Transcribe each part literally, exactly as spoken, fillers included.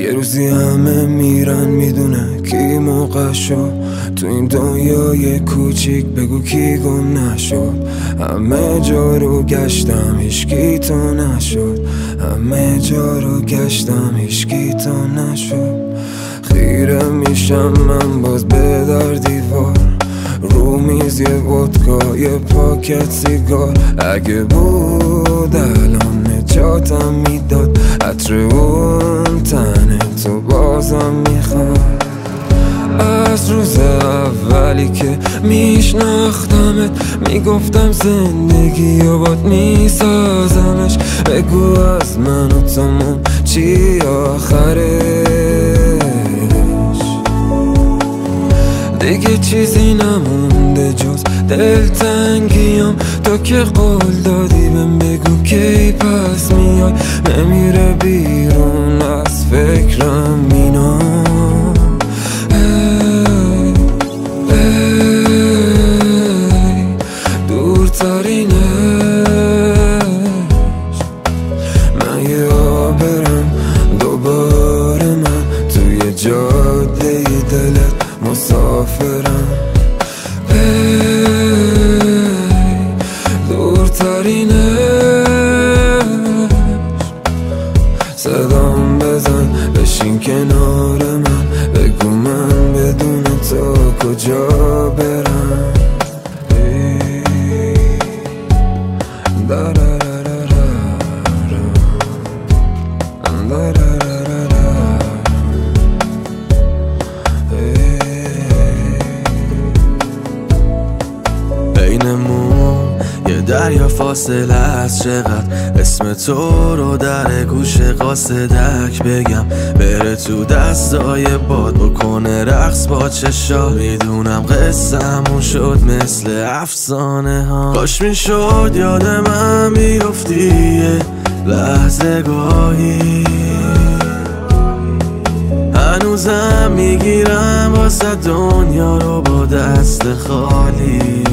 یه روزی همه میرن میدونه کی موقع شد تو این دنیای کوچیک، بگو کی گم نشد. همه جا رو گشتم هیچکی تو نشد، همه جا رو گشتم هیچکی تو نشد. خیره میشم من باز به در دیوار، رو میز یه ودکا یه پاکت سیگار. اگه بود الان نجاتم میداد، عطر اون تنه تو بازم میخواد. از روز اولی که میشناختمت میگفتم زندگی و باد میسازمش. بگو از من و تموم چی آخرش؟ دیگه چیزی نمونده جز دلتنگیم. تو که قول دادی بهم بگو کی پس میای، نمیره بیرون از فکرم اینا. دورترینش من یه آبرم دوباره، من توی جاده دلت مسافرم. ای دورترینش صدام بزن بشین کنار من، بگو من بدون تو کجا برم. بینمون یه دریا فاصله است، چقدر اسم تو رو در گوش قاصدک بگم. بره تو دستای باد بکنه رقص با چشا. میدونم قصه‌مون شد مثل افسانه ها، کاش میشد یاد من بیفتی یه لحظه گاهی. هنوزم میگیرم واسه دنیا رو با دست خالی.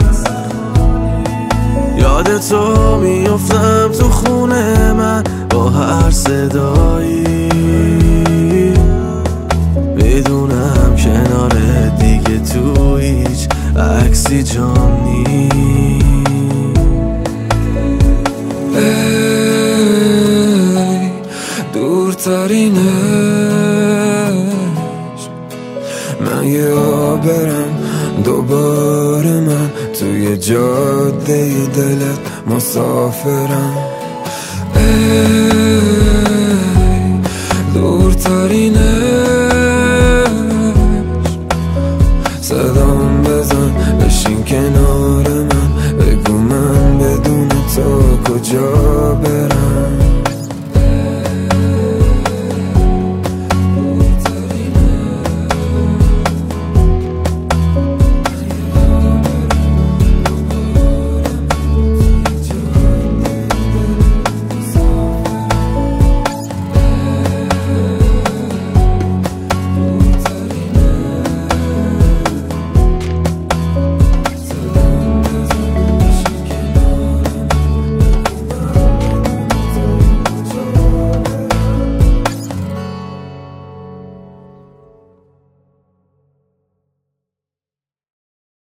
یاد تو میافتم تو خونه من با هر صدایی. میدونم کنار دیگه تو هیچ عکسی جام نیست. ای دورترینش من یه آبرم دوباره، من توی جاده دلت مسافرم.